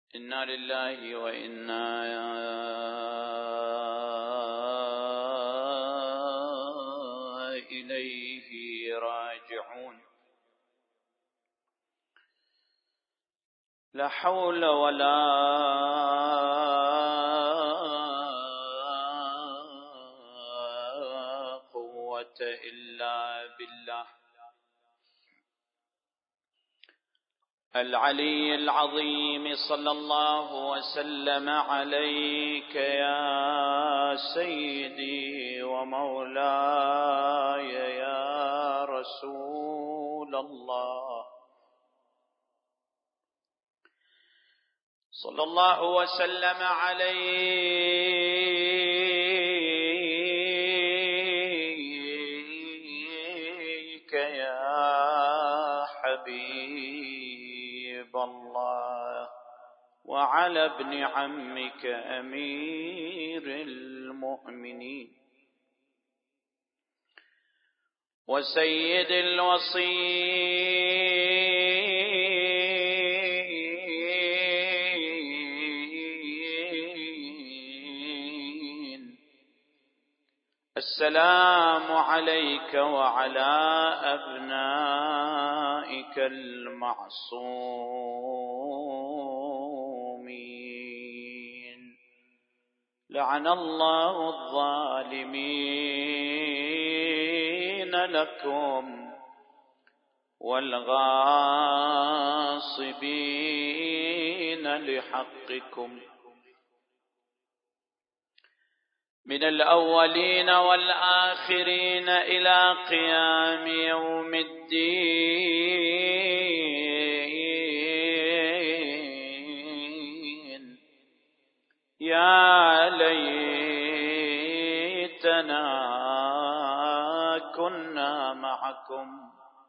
إنا لله وإنا إليه راجعون. لا حول ولا قوة إلا بالله العلي العظيم. صلى الله وسلم عليك يا سيدي ومولاي يا رسول الله. صلى الله وسلم عليك يا حبيب الله وعلى ابن عمك أمير المؤمنين وسيد الوصيين. السلام عليك وعلى أبنائك المعصومين. لعن الله الظالمين لكم والغاصبين لحقكم من الأولين والآخرين إلى قيام يوم الدين. يا ليتنا كنا معكم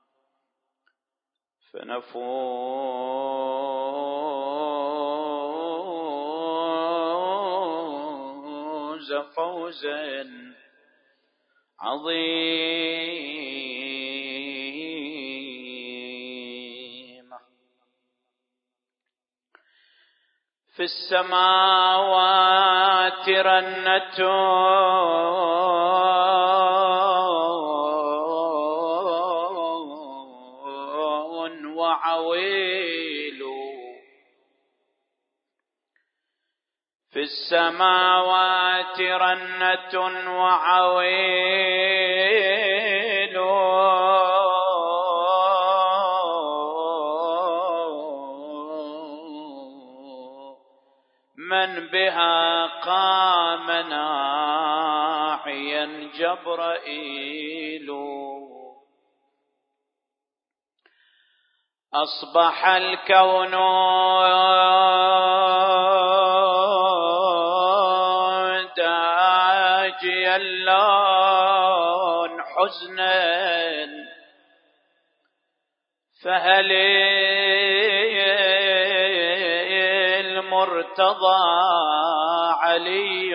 فنفوز فوزا عظيما. في السماوات رنة وعويل. في السماوات رنة وعويل من بها قام ناعيا جبرائيل. أصبح الكون داجي اللون حزنا فهل المرتضى علي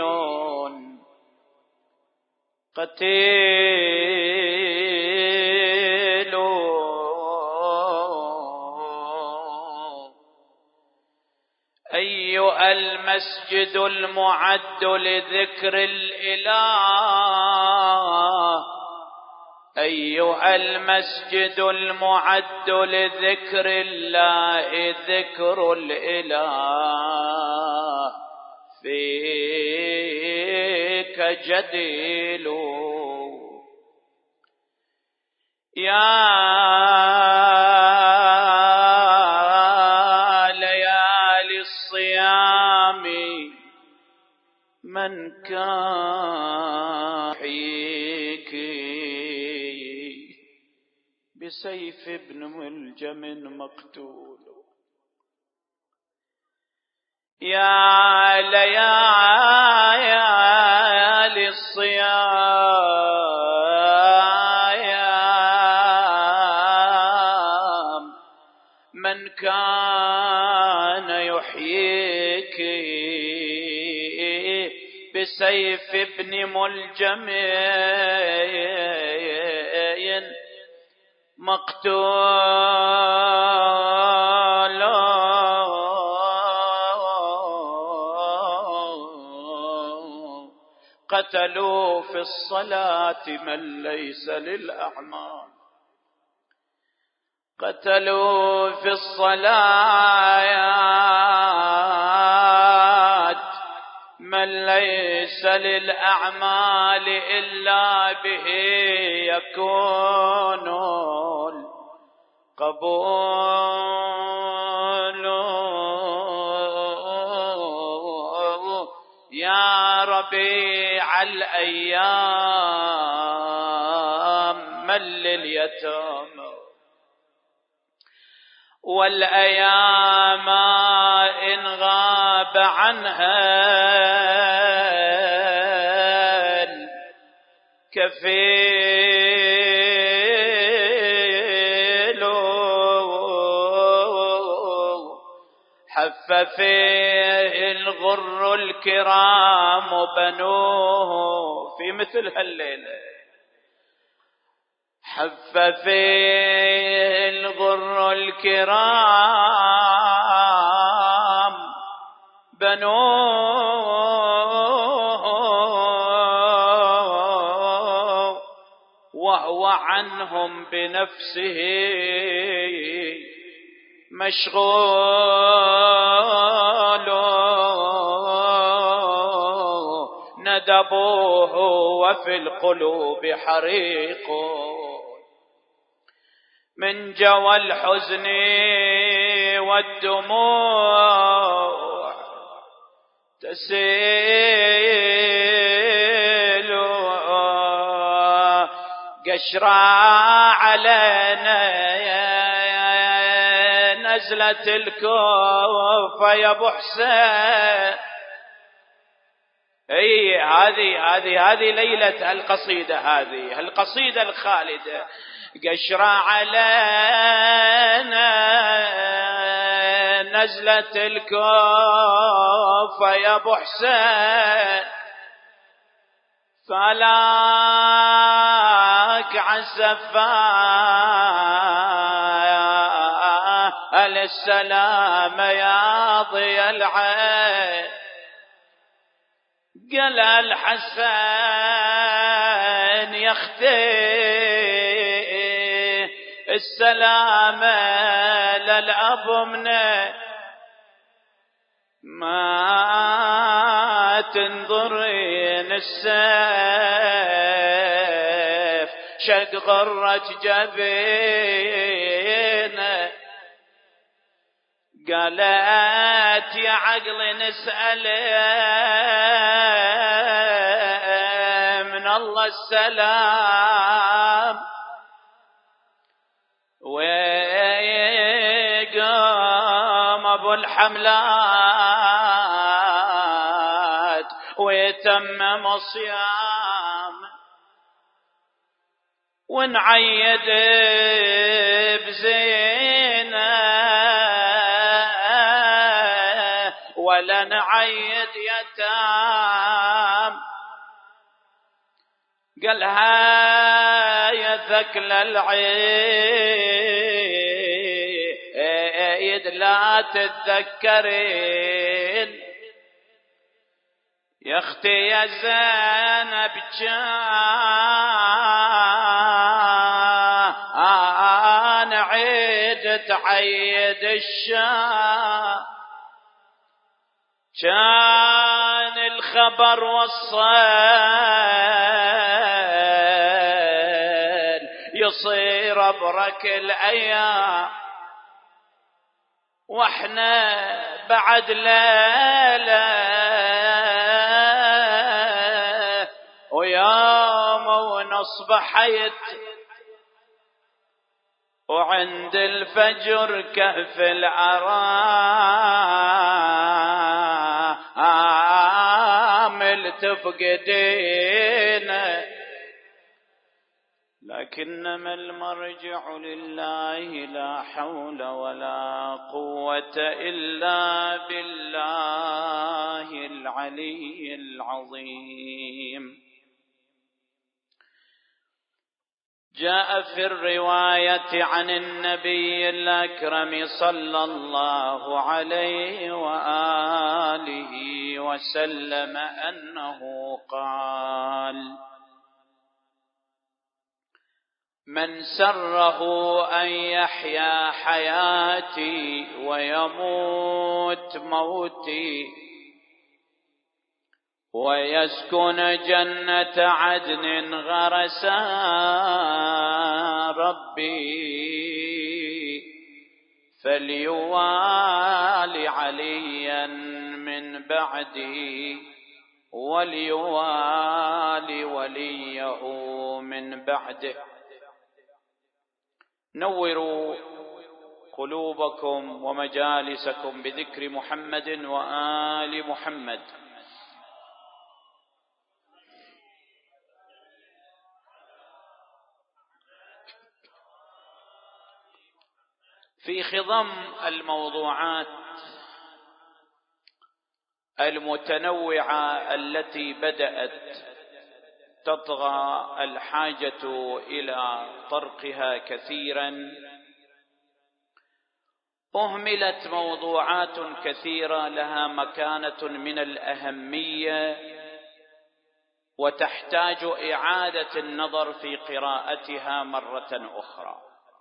قتيل. أيها المسجد المعد لذكر الإله، أيها المسجد المعد لذكر الله، ذكر الإله فيك جديل. يا ليالي الصيام من كان يحييك بسيف ابن ملجم مقتول. يا ليالي الصيام من كان يحييك بسيف ابن ملجم مقتول. قتلوا في الصلاة من ليس للأعمال، قتلوا في الصلاة من ليس للأعمال إلا به يكون القبول. يا ربيع الأيام من لليتامى والأيام إن غاب عنها الكفيل حف فيه الغر الكرام بنوه في مثل هالليلة، حف فيه الغر الكرام بنوه وهو عنهم بنفسه مشغول، ندبوه وفي القلوب حريق من جوى الحزن والدموع تسيل، قشرا علينا نزلة الكوفة يا ابو حسين. اي هذه ليلة القصيدة، هذه القصيدة الخالدة. قشرا علينا نزلة الكوفة يا ابو حسين، فلاك عالسفاه السلام يا ضي العين. قال الحسن يختي السلام للأب منه، ما تنظرين السيف شق غرج جبينه. قالت يا عقل نسأل من الله السلام، ويقام ابو الحملات ويتمم صيام، ونعيد بزينه ولا نعيد يتام. قالها يا ثكل العيد لا تتذكرين يا اختي يا زينب كان عيد تعيد الشام، كان الخبر والصيل يصير أبرك الأيام، واحنا بعد ليلة ويوم ونصبحت وعند الفجر كهف العرام تفقدين، لكنما المرجع لله لا حول ولا قوة إلا بالله العلي العظيم. جاء في الرواية عن النبي الأكرم صلى الله عليه وآله وسلم أنه قال: من سره أن يحيا حياتي ويموت موتي ويسكن جنة عدن غرسها ربي فليوالي عليا من بعدي وليوالي وليه من بعده. نوروا قلوبكم ومجالسكم بذكر محمد وآل محمد. في خضم الموضوعات المتنوعة التي بدأت تطغى الحاجة إلى طرقها كثيرا، أهملت موضوعات كثيرة لها مكانة من الأهمية وتحتاج إعادة النظر في قراءتها مرة أخرى.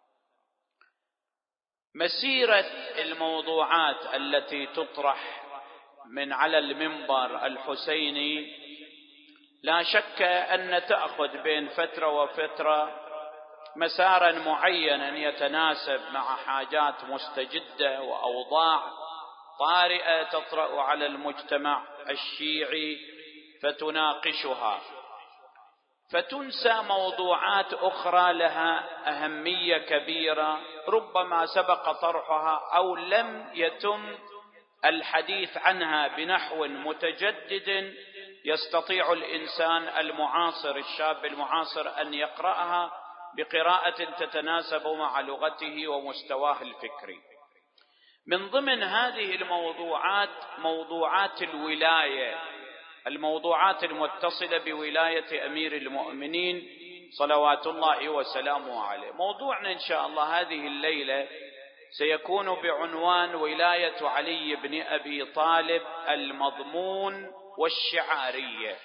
مسيرة الموضوعات التي تطرح من على المنبر الحسيني لا شك أن تأخذ بين فترة وفترة مسارا معينا يتناسب مع حاجات مستجدة وأوضاع طارئة تطرأ على المجتمع الشيعي فتناقشها، فتنسى موضوعات أخرى لها أهمية كبيرة ربما سبق طرحها أو لم يتم الحديث عنها بنحو متجدد يستطيع الإنسان المعاصر الشاب المعاصر أن يقرأها بقراءة تتناسب مع لغته ومستواه الفكري. من ضمن هذه الموضوعات موضوعات الولاية، الموضوعات المتصلة بولاية أمير المؤمنين صلوات الله وسلامه عليه. موضوعنا إن شاء الله هذه الليلة سيكون بعنوان ولاية علي بن أبي طالب المضمون والشعارية،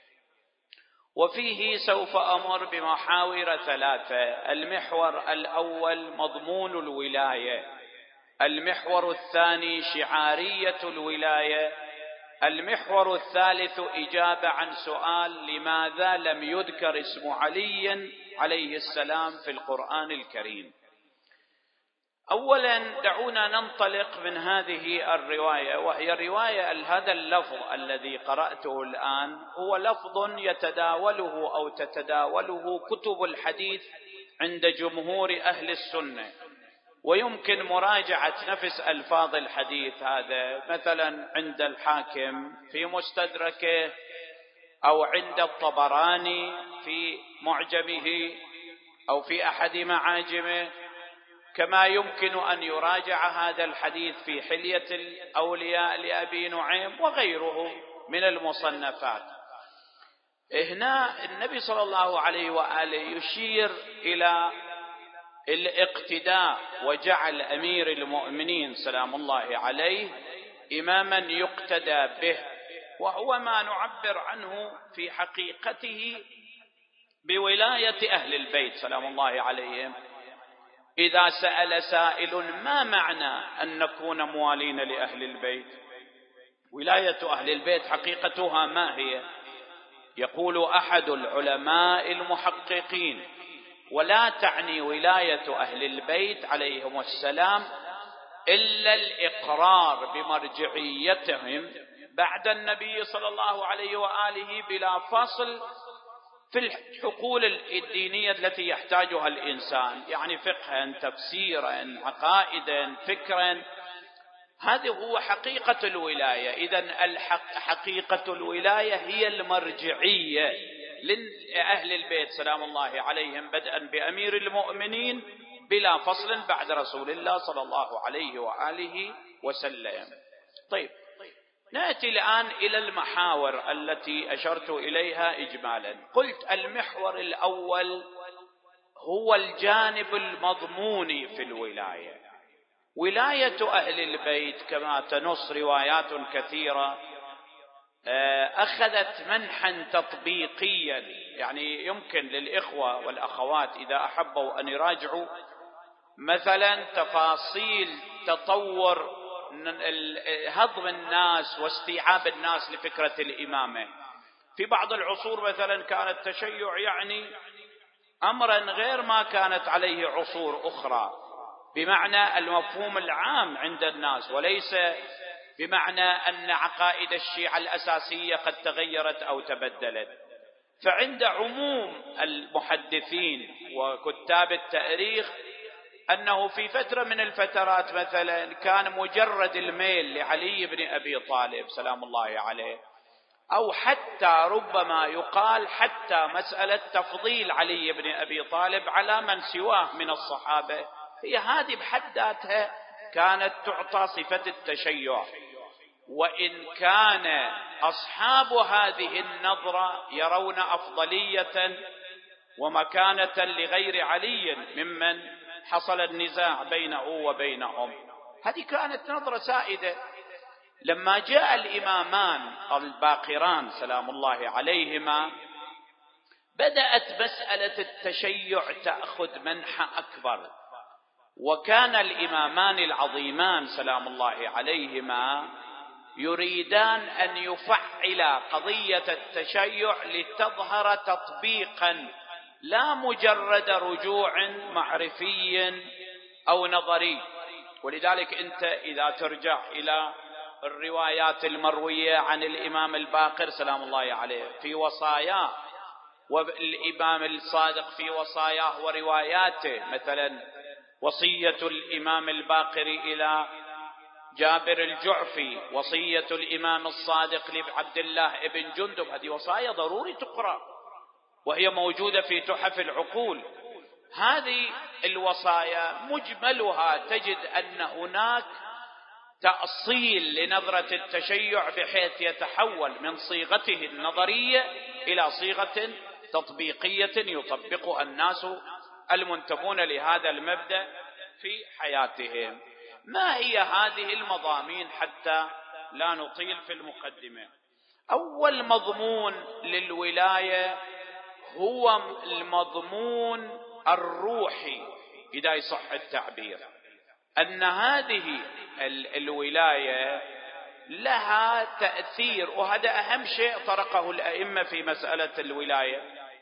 وفيه سوف أمر بمحاور ثلاثة. المحور الأول مضمون الولاية، المحور الثاني شعارية الولاية، المحور الثالث إجابة عن سؤال: لماذا لم يذكر اسم علي عليه السلام في القرآن الكريم؟ أولا دعونا ننطلق من هذه الرواية، وهي رواية هذا اللفظ الذي قرأته الآن هو لفظ يتداوله أو تتداوله كتب الحديث عند جمهور أهل السنة، ويمكن مراجعة نفس ألفاظ الحديث هذا مثلا عند الحاكم في مستدركه أو عند الطبراني في معجمه أو في أحد معاجمه، كما يمكن أن يراجع هذا الحديث في حلية الأولياء لأبي نعيم وغيره من المصنفات. هنا النبي صلى الله عليه وآله يشير إلى الاقتداء وجعل أمير المؤمنين سلام الله عليه إماما يقتدى به، وهو ما نعبر عنه في حقيقته بولاية أهل البيت سلام الله عليهم. إذا سأل سائل: ما معنى أن نكون موالين لأهل البيت؟ ولاية أهل البيت حقيقتها ما هي؟ يقول أحد العلماء المحققين: ولا تعني ولاية أهل البيت عليهم السلام إلا الإقرار بمرجعيتهم بعد النبي صلى الله عليه وآله بلا فصل في الحقول الدينية التي يحتاجها الإنسان، يعني فقها، تفسيرا، عقائدا، فكرا. هذه هو حقيقة الولاية. إذن حقيقة الولاية هي المرجعية لأهل البيت سلام الله عليهم بدءا بأمير المؤمنين بلا فصل بعد رسول الله صلى الله عليه وآله وسلم. طيب، نأتي الآن إلى المحاور التي أشرت إليها إجمالا. قلت المحور الأول هو الجانب المضموني في الولاية. ولاية أهل البيت كما تنص روايات كثيرة أخذت منحا تطبيقيا، يعني يمكن للإخوة والأخوات إذا أحبوا أن يراجعوا مثلا تفاصيل تطور هضم الناس واستيعاب الناس لفكرة الإمامة. في بعض العصور مثلا كان التشيع يعني أمرا غير ما كانت عليه عصور أخرى، بمعنى المفهوم العام عند الناس، وليس بمعنى أن عقائد الشيعة الأساسية قد تغيرت أو تبدلت. فعند عموم المحدثين وكتاب التاريخ أنه في فترة من الفترات مثلا كان مجرد الميل لعلي بن أبي طالب سلام الله عليه، أو حتى ربما يقال حتى مسألة تفضيل علي بن أبي طالب على من سواه من الصحابة، هي هذه بحد ذاتها كانت تعطى صفة التشيع. وإن كان أصحاب هذه النظرة يرون أفضلية ومكانة لغير علي ممن حصل النزاع بينه وبينهم، هذه كانت نظرة سائدة. لما جاء الإمامان الباقران سلام الله عليهما بدأت مسألة التشيع تأخذ منحى أكبر، وكان الإمامان العظيمان سلام الله عليهما يريدان أن يفعلا قضية التشيع لتظهر تطبيقا لا مجرد رجوع معرفي أو نظري. ولذلك أنت إذا ترجع إلى الروايات المروية عن الإمام الباقر سلام الله عليه في وصاياه، والإمام الصادق في وصاياه ورواياته، مثلا وصية الإمام الباقر إلى جابر الجعفي، وصية الإمام الصادق لعبد الله ابن جندب، هذه وصايا ضروري تقرأ وهي موجودة في تحف العقول. هذه الوصايا مجملها تجد أن هناك تأصيل لنظرة التشيع بحيث يتحول من صيغته النظرية إلى صيغة تطبيقية يطبقها الناس المنتمون لهذا المبدأ في حياتهم. ما هي هذه المضامين حتى لا نطيل في المقدمة؟ أول مضمون للولاية هو المضمون الروحي إذا يصح التعبير، أن هذه الولاية لها تأثير، وهذا أهم شيء طرقه الأئمة في مسألة الولاية.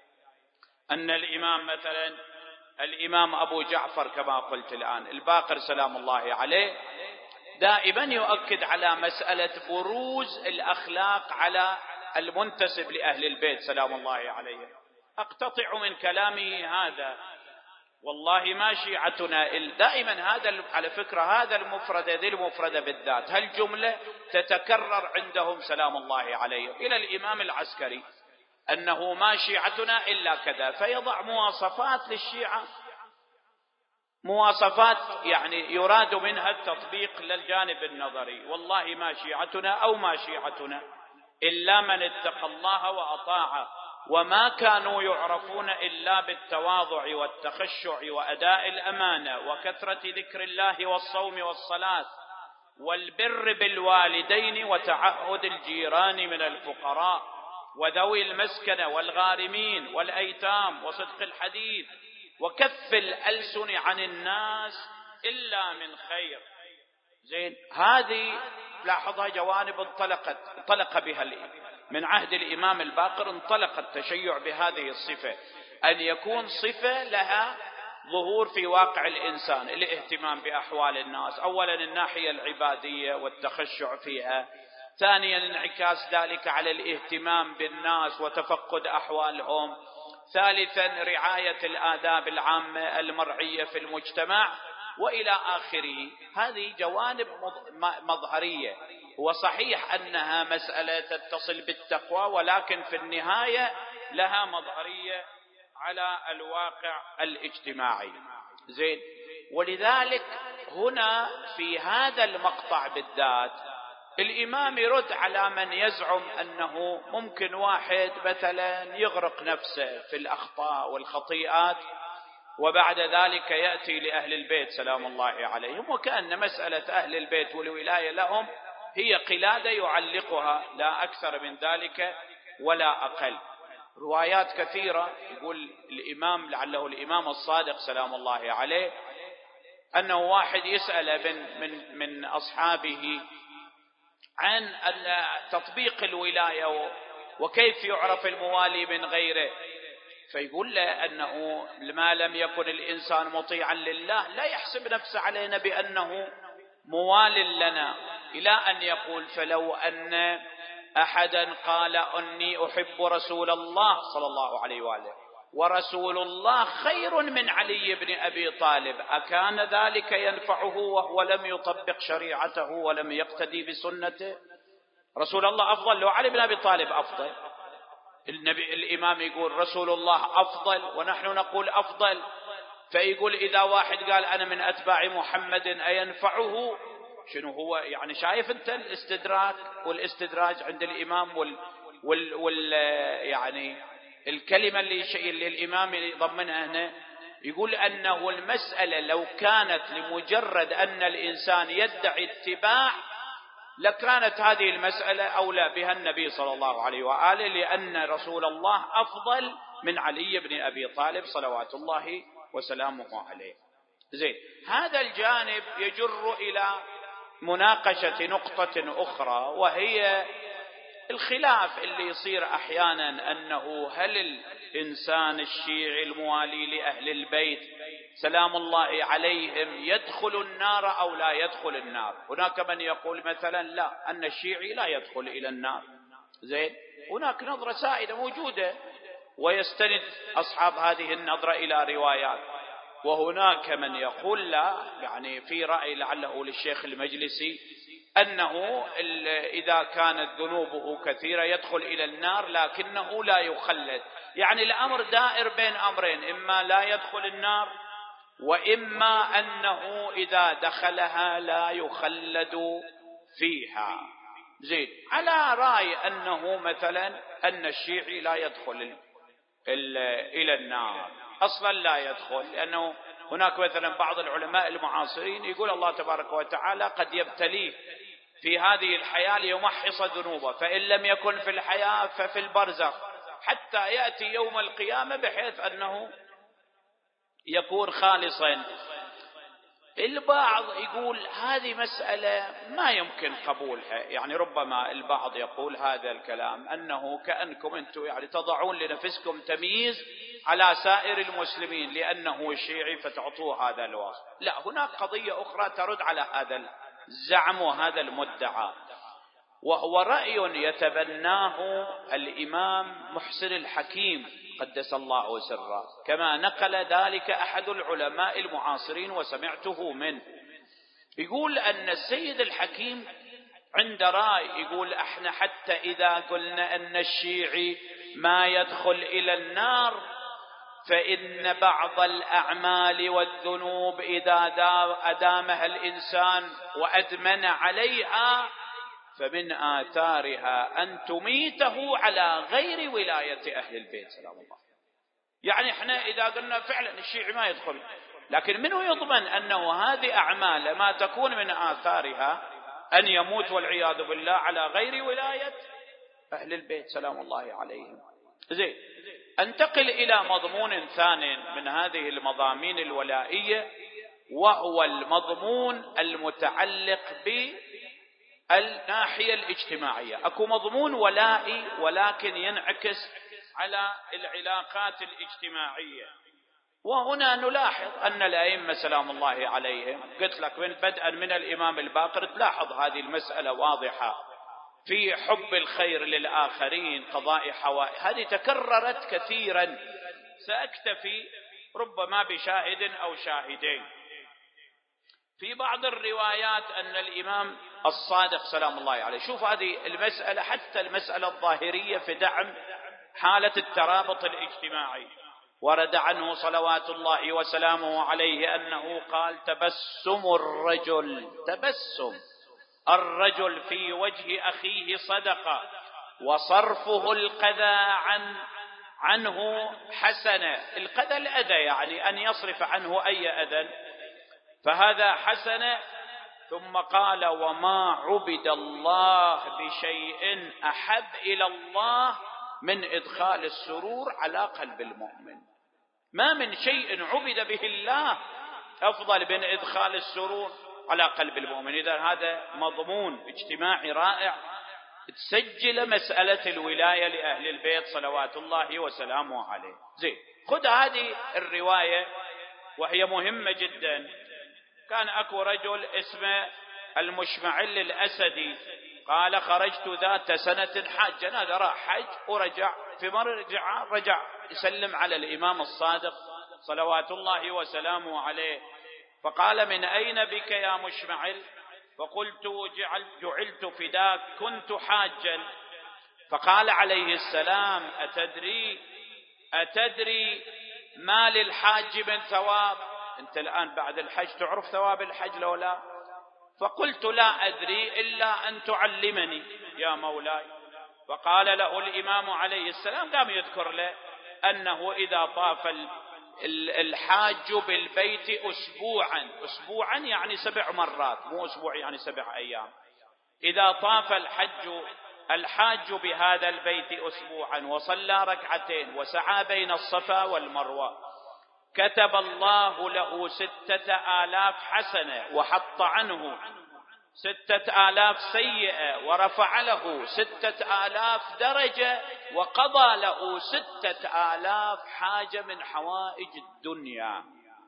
أن الإمام مثلا الإمام أبو جعفر كما قلت الآن الباقر سلام الله عليه دائما يؤكد على مسألة بروز الأخلاق على المنتسب لأهل البيت سلام الله عليه. أقتطع من كلامه هذا: والله ما شيعتنا دائما هذا على فكرة هذا المفردة ذي المفردة بالذات هالجملة تتكرر عندهم سلام الله عليه إلى الإمام العسكري أنه ما شيعتنا إلا كذا، فيضع مواصفات للشيعة، مواصفات يعني يراد منها التطبيق للجانب النظري. والله ما شيعتنا أو ما شيعتنا إلا من اتقى الله وأطاعه، وما كانوا يعرفون إلا بالتواضع والتخشع وأداء الأمانة وكثرة ذكر الله والصوم والصلاة والبر بالوالدين وتعهد الجيران من الفقراء وذوي المسكنة والغارمين والأيتام وصدق الحديث وكف الألسن عن الناس إلا من خير. زين، هذه لاحظها جوانب انطلق بها من عهد الإمام الباقر، انطلق التشيع بهذه الصفة، أن يكون صفة لها ظهور في واقع الإنسان، الاهتمام بأحوال الناس، أولا الناحية العبادية والتخشع فيها، ثانيا انعكاس ذلك على الاهتمام بالناس وتفقد أحوالهم، ثالثا رعاية الآداب العامة المرعية في المجتمع، وإلى آخره. هذه جوانب مظهرية، وصحيح أنها مسألة تتصل بالتقوى، ولكن في النهاية لها مظهرية على الواقع الاجتماعي. زين، ولذلك هنا في هذا المقطع بالذات الإمام يرد على من يزعم أنه ممكن واحد مثلا يغرق نفسه في الأخطاء والخطيئات وبعد ذلك يأتي لأهل البيت سلام الله عليهم، وكأن مسألة أهل البيت والولاية لهم هي قلادة يعلقها لا أكثر من ذلك ولا أقل. روايات كثيرة يقول الإمام لعله الإمام الصادق سلام الله عليه أنه واحد يسأل من أصحابه عن تطبيق الولاية وكيف يعرف الموالي من غيره، فيقول له أنه ما لم يكن الإنسان مطيعا لله لا يحسب نفسه علينا بأنه موال لنا، إلى أن يقول فلو أن أحدا قال أني أحب رسول الله صلى الله عليه وآله ورسول الله خير من علي بن أبي طالب أكان ذلك ينفعه وهو لم يطبق شريعته ولم يقتدي بسنته؟ رسول الله أفضل لو علي بن أبي طالب أفضل. الإمام يقول رسول الله أفضل ونحن نقول أفضل، فيقول إذا واحد قال أنا من أتباع محمد أينفعه؟ شنو هو يعني؟ شايف أنت الاستدراك والاستدراج عند الإمام يعني الكلمة اللي الإمام يضمنها هنا، يقول أنه المسألة لو كانت لمجرد أن الإنسان يدعي اتباع لكانت هذه المسألة أولى بها النبي صلى الله عليه وآله، لأن رسول الله أفضل من علي بن أبي طالب صلوات الله وسلامه عليه. زين، هذا الجانب يجر إلى مناقشة نقطة أخرى، وهي الخلاف اللي يصير أحيانا أنه هل الإنسان الشيعي الموالي لأهل البيت سلام الله عليهم يدخل النار أو لا يدخل النار؟ هناك من يقول مثلا لا، أن الشيعي لا يدخل إلى النار. زين، هناك نظرة سائدة موجودة ويستند أصحاب هذه النظرة إلى روايات، وهناك من يقول لا، يعني في رأي لعله للشيخ المجلسي أنه إذا كانت ذنوبه كثيرة يدخل إلى النار لكنه لا يخلد. يعني الأمر دائر بين أمرين، إما لا يدخل النار وإما أنه إذا دخلها لا يخلد فيها. زين، على رأي أنه مثلا أن الشيعي لا يدخل إلى النار أصلا، لا يدخل، لأنه هناك مثلا بعض العلماء المعاصرين يقول الله تبارك وتعالى قد يبتليه في هذه الحياة ليمحص ذنوبه، فإن لم يكن في الحياة ففي البرزخ حتى يأتي يوم القيامة بحيث أنه يكون خالصا. البعض يقول هذه مسألة ما يمكن قبولها، يعني ربما البعض يقول هذا الكلام أنه كأنكم أنتم يعني تضعون لنفسكم تمييز على سائر المسلمين لأنه الشيعي فتعطوه هذا الوصف. لا، هناك قضية أخرى ترد على هذا الزعم وهذا المدعى، وهو رأي يتبناه الإمام محسن الحكيم قدس الله سره، كما نقل ذلك أحد العلماء المعاصرين وسمعته منه. يقول أن السيد الحكيم عند رأي، يقول احنا حتى إذا قلنا أن الشيعي ما يدخل إلى النار فإن بعض الأعمال والذنوب إذا أدامها الإنسان وأدمن عليها فمن آثارها أن تميته على غير ولاية أهل البيت سلام الله. يعني احنا إذا قلنا فعلا الشيعي ما يدخل، لكن منه يضمن أنه هذه أعمال ما تكون من آثارها أن يموت والعياذ بالله على غير ولاية أهل البيت سلام الله عليهم. زين، انتقل إلى مضمون ثاني من هذه المضامين الولائية، وهو المضمون المتعلق بالناحية الاجتماعية. أكو مضمون ولائي ولكن ينعكس على العلاقات الاجتماعية، وهنا نلاحظ أن الأئمة سلام الله عليهم، قلت لك بدءا من الإمام الباقر تلاحظ هذه المسألة واضحة في حب الخير للآخرين، قضاء حوائج، هذه تكررت كثيرا. سأكتفي ربما بشاهد أو شاهدين. في بعض الروايات أن الإمام الصادق سلام الله عليه، شوف هذه المسألة حتى المسألة الظاهرية في دعم حالة الترابط الاجتماعي، ورد عنه صلوات الله وسلامه عليه أنه قال تبسم الرجل في وجه أخيه صدقة، وصرفه القذى عنه حسنة. القذى الأذى، يعني أن يصرف عنه أي أذى، فهذا حسنة. ثم قال: وما عبد الله بشيء أحب إلى الله من إدخال السرور على قلب المؤمن. ما من شيء عبد به الله أفضل من إدخال السرور على قلب المؤمن. إذا هذا مضمون اجتماعي رائع تسجل مسألة الولاية لأهل البيت صلوات الله وسلامه عليه. زين، خذ هذه الرواية وهي مهمة جدا. كان أكو رجل اسمه المشمعل الأسدي، قال: خرجت ذات سنة حاجا. هذا راح حج ورجع، في مرة رجع يسلم على الإمام الصادق صلوات الله وسلامه عليه، فقال: من أين بك يا مشمعل؟ فقلت: جعلت فداك، كنت حاجا. فقال عليه السلام: أتدري ما للحاج من ثواب؟ أنت الآن بعد الحج تعرف ثواب الحج لو لا؟ فقلت: لا أدري إلا أن تعلمني يا مولاي. فقال له الإمام عليه السلام، قام يذكر له أنه إذا طاف الحاج بالبيت أسبوعا يعني 7 مرات، مو أسبوع يعني 7 أيام. إذا طاف الحاج بهذا البيت أسبوعا وصلى 2 ركعتين وسعى بين الصفا والمروة، كتب الله له 6000 حسنة، وحط عنه 6000 سيئة، ورفع له 6000 درجة، وقضى له 6000 حاجة من حوائج الدنيا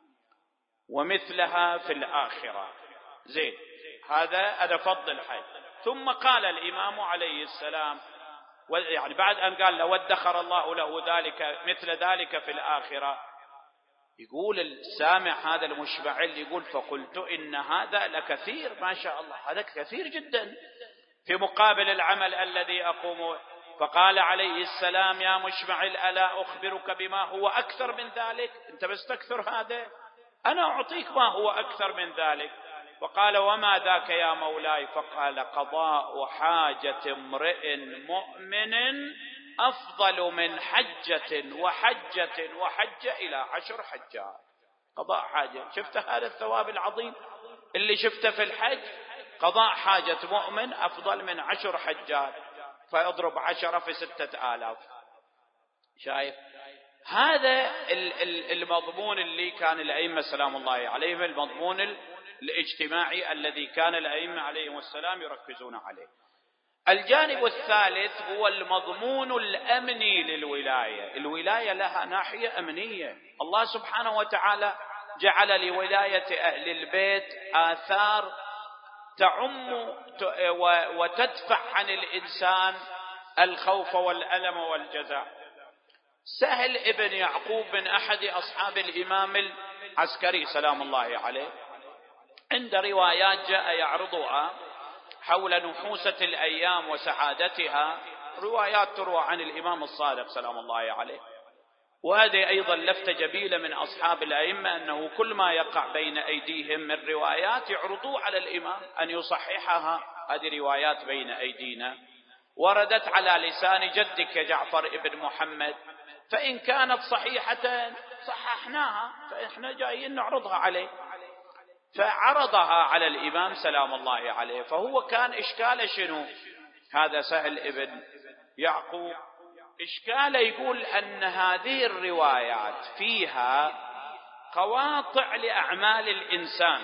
ومثلها في الآخرة. زين، هذا فضل الحج. ثم قال الإمام عليه السلام، يعني بعد أن قال: لو ادخر الله له ذلك مثل ذلك في الآخرة، يقول السامع هذا المشمعل، يقول: فقلت إن هذا لكثير، ما شاء الله، هذا كثير جدا في مقابل العمل الذي أقوم. فقال عليه السلام: يا مشمعل، ألا أخبرك بما هو أكثر من ذلك؟ أنت بس تكثر هذا، أنا أعطيك ما هو أكثر من ذلك. فقال: وما ذاك يا مولاي؟ فقال: قضاء حاجة امرئ مؤمن أفضل من حجة وحجة إلى 10 حجات. قضاء حاجة، شفت هذا الثواب العظيم اللي شفته في الحج؟ قضاء حاجة مؤمن أفضل من 10 حجات، فيضرب 10 في 6000. شايف؟ هذا المضمون اللي كان الأئمة سلام الله عليهم، المضمون الاجتماعي الذي كان الأئمة عليهم السلام يركزون عليه. الجانب الثالث هو المضمون الأمني للولاية. الولاية لها ناحية أمنية. الله سبحانه وتعالى جعل لولاية أهل البيت آثار تعم وتدفع عن الإنسان الخوف والألم والجزع. سهل ابن يعقوب من أحد أصحاب الإمام العسكري سلام الله عليه، عند روايات جاء يعرضها حول نحوسة الأيام وسعادتها، روايات تروى عن الإمام الصادق سلام الله عليه. وهذه أيضا لفتة جميلة من أصحاب الأئمة، أنه كل ما يقع بين أيديهم من روايات يعرضوا على الإمام أن يصححها. هذه روايات بين أيدينا وردت على لسان جدك جعفر ابن محمد، فإن كانت صحيحة صححناها، فإحنا جايين نعرضها عليه. فعرضها على الإمام سلام الله عليه. فهو كان إشكال شنو؟ هذا سهل ابن يعقوب إشكال يقول أن هذه الروايات فيها قواطع لأعمال الإنسان.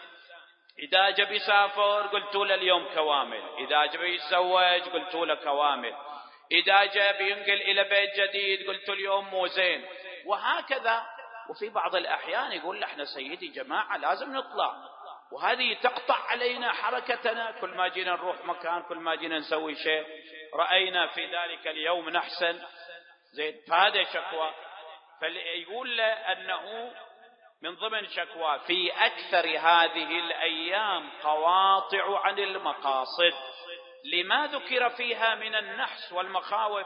إذا جب يسافر قلت له اليوم كوامل، إذا جب يتزوج قلت له كوامل، إذا جب ينقل إلى بيت جديد قلت له اليوم مو زين، وهكذا. وفي بعض الأحيان يقول احنا سيدي جماعة لازم نطلع، وهذه تقطع علينا حركتنا. كل ما جينا نروح مكان، كل ما جينا نسوي شيء، رأينا في ذلك اليوم نحسن زين، فهذا شكوى. فيقول له أنه من ضمن شكوى في أكثر هذه الأيام قواطع عن المقاصد لما ذكر فيها من النحس والمخاوف،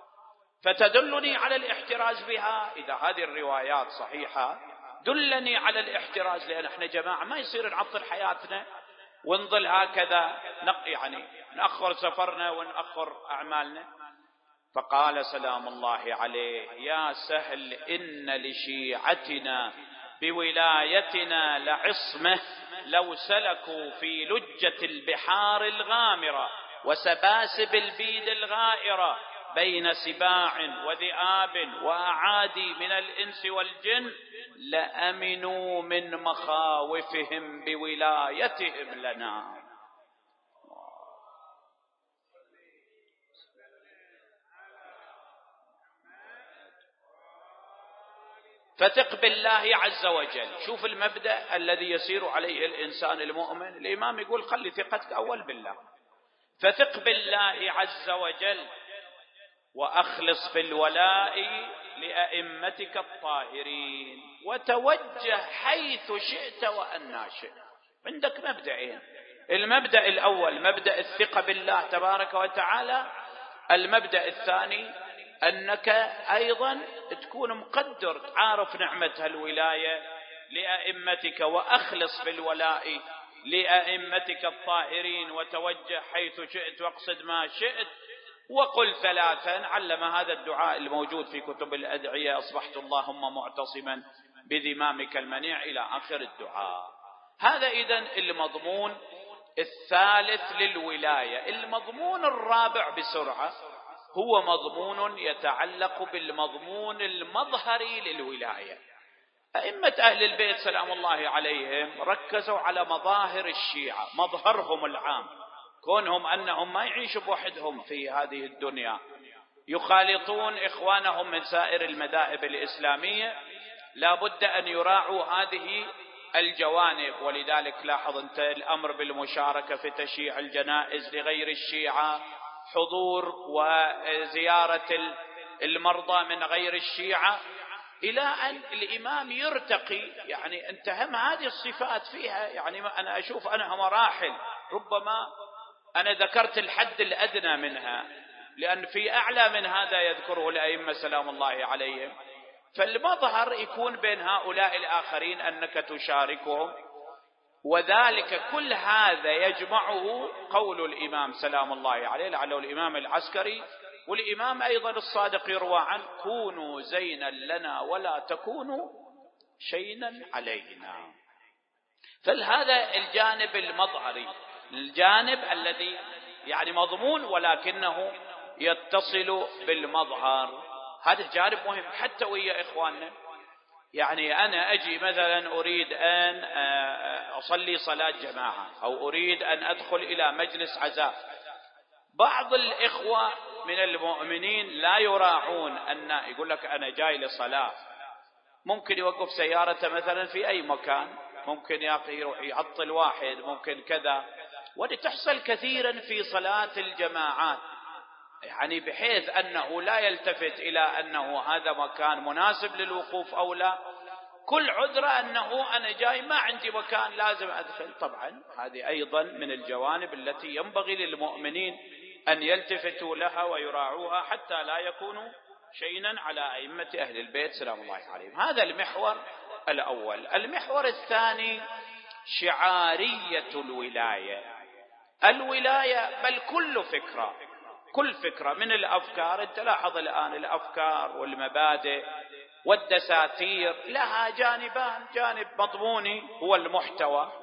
فتدلني على الاحتراز بها. إذا هذه الروايات صحيحة دلني على الاحتراز، لأن احنا جماعة ما يصير نعطل حياتنا ونظل هكذا يعني نأخر سفرنا ونأخر أعمالنا. فقال سلام الله عليه: يا سهل، إن لشيعتنا بولايتنا لعصمة لو سلكوا في لجة البحار الغامرة وسباسب البيد الغائرة بين سباع وذئاب وأعادي من الإنس والجن لأمنوا من مخاوفهم بولايتهم لنا. فثق بالله عز وجل. شوف المبدأ الذي يسير عليه الإنسان المؤمن. الإمام يقول خلي ثقتك أول بالله، فثق بالله عز وجل وأخلص في الولاء لأئمتك الطاهرين وتوجه حيث شئت وأنى شئت. عندك مبدأين، المبدأ الأول مبدأ الثقة بالله تبارك وتعالى، المبدأ الثاني أنك أيضا تكون مقدر تعرف نعمة الولاية لأئمتك، وأخلص في الولاء لأئمتك الطاهرين وتوجه حيث شئت واقصد ما شئت. وقل ثلاثا، علم هذا الدعاء الموجود في كتب الأدعية: أصبحت اللهم معتصما بذمامك المنيع، إلى آخر الدعاء. هذا إذن المضمون الثالث للولاية. المضمون الرابع بسرعة هو مضمون يتعلق بالمضمون المظهري للولاية. أئمة أهل البيت سلام الله عليهم ركزوا على مظاهر الشيعة، مظهرهم العام، كونهم أنهم ما يعيشوا بوحدهم في هذه الدنيا، يخالطون إخوانهم من سائر المذاهب الإسلامية، لا بد أن يراعوا هذه الجوانب. ولذلك لاحظ أنت الأمر بالمشاركة في تشييع الجنائز لغير الشيعة، حضور وزيارة المرضى من غير الشيعة، إلى أن الإمام يرتقي. يعني أنت هم هذه الصفات فيها، يعني أنا أشوف أنها مراحل، ربما أنا ذكرت الحد الأدنى منها، لأن في أعلى من هذا يذكره الأئمة سلام الله عليهم. فالمظهر يكون بين هؤلاء الآخرين أنك تشاركهم، وذلك كل هذا يجمعه قول الإمام سلام الله عليه، لعله الإمام العسكري والإمام أيضا الصادق يروى عنه: كونوا زينا لنا ولا تكونوا شينا علينا. فهذا الجانب المظهري، الجانب الذي يعني مضمون ولكنه يتصل بالمظهر، هذا جانب مهم حتى ويا إخواننا. يعني أنا أجي مثلا أريد أن أصلي صلاة جماعة أو أريد أن أدخل إلى مجلس عزاء، بعض الإخوة من المؤمنين لا يراعون أن يقول لك أنا جاي لصلاة، ممكن يوقف سيارته مثلا في أي مكان، ممكن يروح يعطل واحد، ممكن كذا. ودي تحصل كثيرا في صلاة الجماعات، يعني بحيث أنه لا يلتفت إلى أنه هذا مكان مناسب للوقوف أو لا، كل عذر أنه أنا جاي ما عندي مكان لازم أدخل. طبعا هذه أيضا من الجوانب التي ينبغي للمؤمنين أن يلتفتوا لها ويراعوها حتى لا يكونوا شينا على أئمة أهل البيت سلام الله عليهم. هذا المحور الأول. المحور الثاني شعارية الولاية. الولاية بل كل فكرة من الأفكار، انت لاحظ الآن الأفكار والمبادئ والدساتير لها جانبان: جانب مضموني هو المحتوى،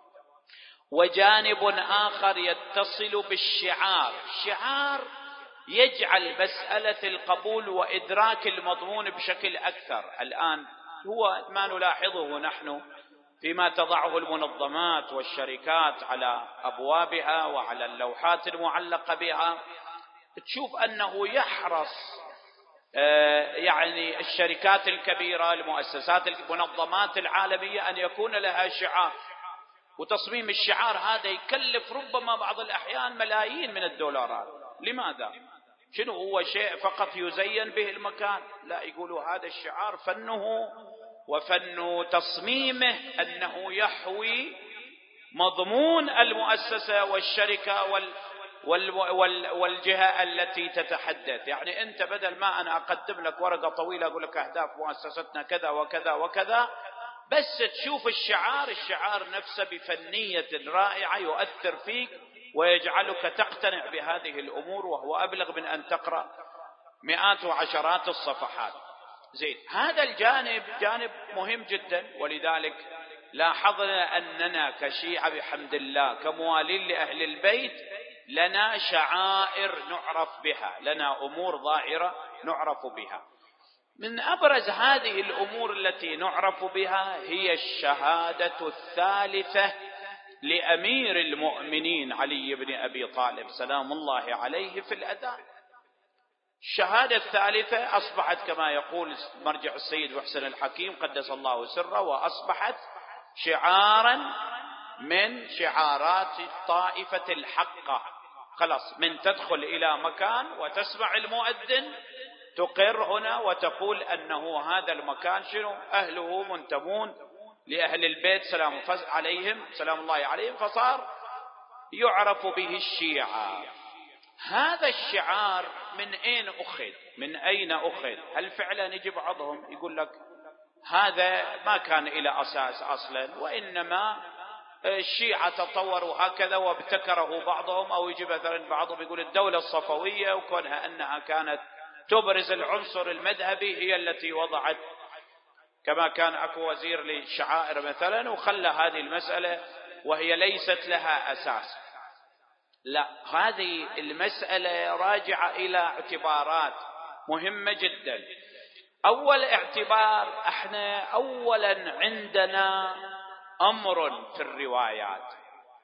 وجانب آخر يتصل بالشعار. الشعار يجعل مسألة القبول وإدراك المضمون بشكل أكثر. الآن هو ما نلاحظه نحن فيما تضعه المنظمات والشركات على أبوابها وعلى اللوحات المعلقة بها، تشوف أنه يحرص يعني الشركات الكبيرة، المؤسسات المنظمات العالمية أن يكون لها شعار، وتصميم الشعار هذا يكلف ربما بعض الأحيان ملايين من الدولارات. لماذا؟ شنو هو شيء فقط يزين به المكان؟ لا، يقولوا هذا الشعار فنه وفن تصميمه أنه يحوي مضمون المؤسسة والشركة والجهة التي تتحدث. يعني أنت بدل ما أنا أقدم لك ورقة طويلة أقول لك أهداف مؤسستنا كذا وكذا وكذا، بس تشوف الشعار نفسه بفنية رائعة يؤثر فيك ويجعلك تقتنع بهذه الأمور، وهو أبلغ من أن تقرأ مئات وعشرات الصفحات. زين، هذا الجانب جانب مهم جدا. ولذلك لاحظنا أننا كشيعة بحمد الله كموالين لأهل البيت لنا شعائر نعرف بها، لنا أمور ظاهرة نعرف بها. من أبرز هذه الأمور التي نعرف بها هي الشهادة الثالثة لأمير المؤمنين علي بن أبي طالب سلام الله عليه في الأذان. الشهادة الثالثة أصبحت كما يقول مرجع السيد محسن الحكيم قدس الله سره، وأصبحت شعارا من شعارات الطائفة الحقة. خلاص، من تدخل إلى مكان وتسمع المؤذن تقر هنا وتقول أنه هذا المكان شنو أهله منتمون لأهل البيت سلام عليهم سلام الله عليهم، فصار يعرف به الشيعة. هذا الشعار من أين أخذ؟ من أين أخذ؟ هل فعلا يجي بعضهم يقول لك هذا ما كان إلى أساس أصلا، وإنما الشيعة تطوروا هكذا وابتكره بعضهم، أو يجي مثلا بعضهم يقول الدولة الصفوية وكونها أنها كانت تبرز العنصر المذهبي هي التي وضعت، كما كان أكو وزير للشعائر مثلا وخلى هذه المسألة وهي ليست لها أساس. لا، هذه المسألة راجعة إلى اعتبارات مهمة جدا. أول اعتبار، احنا أولا عندنا أمر في الروايات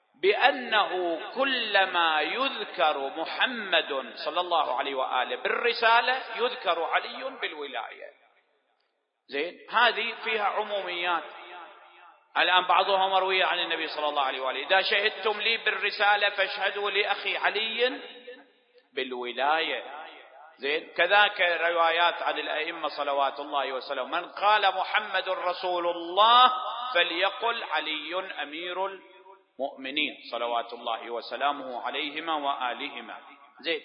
بأنه كلما يذكر محمد صلى الله عليه وآله بالرسالة يذكر علي بالولاية. زين، هذه فيها عموميات. الآن بعضها مروي عن النبي صلى الله عليه وآله إذا شهدتم لي بالرسالة فاشهدوا لأخي علي بالولاية. زين، كذاك روايات عن الأئمة صلوات الله وسلم من قال محمد رسول الله فليقل علي أمير المؤمنين صلوات الله وسلامه عليهما وآلهما. زين،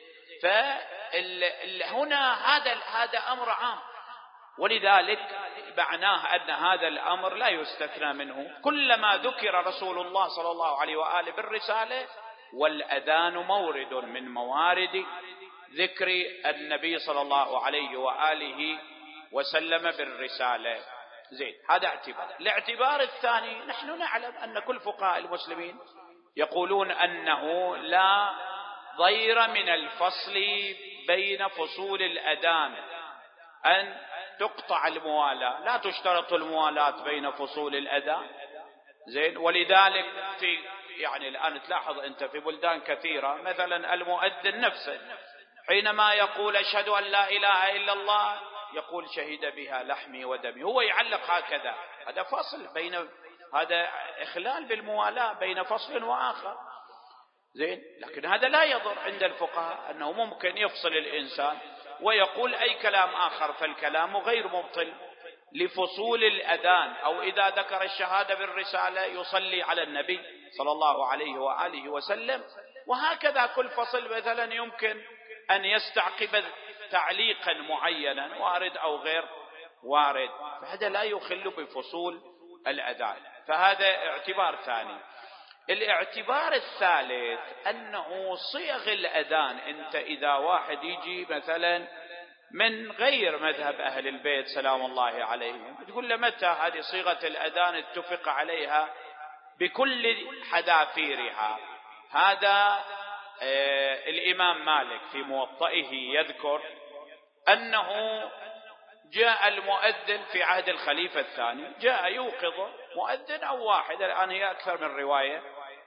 فهنا هذا أمر عام، ولذلك معناه أن هذا الأمر لا يستثنى منه. كلما ذكر رسول الله صلى الله عليه وآله بالرسالة، والأذان مورد من موارد ذكر النبي صلى الله عليه وآله وسلم بالرسالة. زين، هذا اعتبار. الاعتبار الثاني، نحن نعلم أن كل فقهاء المسلمين يقولون أنه لا ضير من الفصل بين فصول الأذان، أن تقطع الموالاة، لا تشترط الموالاة بين فصول الأذان. زين، ولذلك يعني الآن تلاحظ أنت في بلدان كثيرة مثلا المؤذن نفسه حينما يقول أشهد أن لا إله إلا الله يقول شهد بها لحمي ودمي، هو يعلق هكذا. هذا فصل بين، هذا إخلال بالموالاة بين فصل وآخر. زين، لكن هذا لا يضر عند الفقهاء، أنه ممكن يفصل الإنسان ويقول أي كلام آخر، فالكلام غير مبطل لفصول الأذان. أو إذا ذكر الشهادة بالرسالة يصلي على النبي صلى الله عليه وآله وسلم. وهكذا كل فصل مثلا يمكن أن يستعقب تعليقا معينا وارد أو غير وارد، فهذا لا يخل بفصول الأذان. فهذا اعتبار ثاني. الاعتبار الثالث أنه صيغ الأذان، أنت إذا واحد يجي مثلا من غير مذهب أهل البيت سلام الله عليهم تقول له متى هذه صيغة الأذان اتفق عليها بكل حذافيرها؟ هذا الإمام مالك في موطئه يذكر أنه جاء المؤذن في عهد الخليفة الثاني، جاء يوقظ مؤذن أو واحد، الآن هي أكثر من رواية،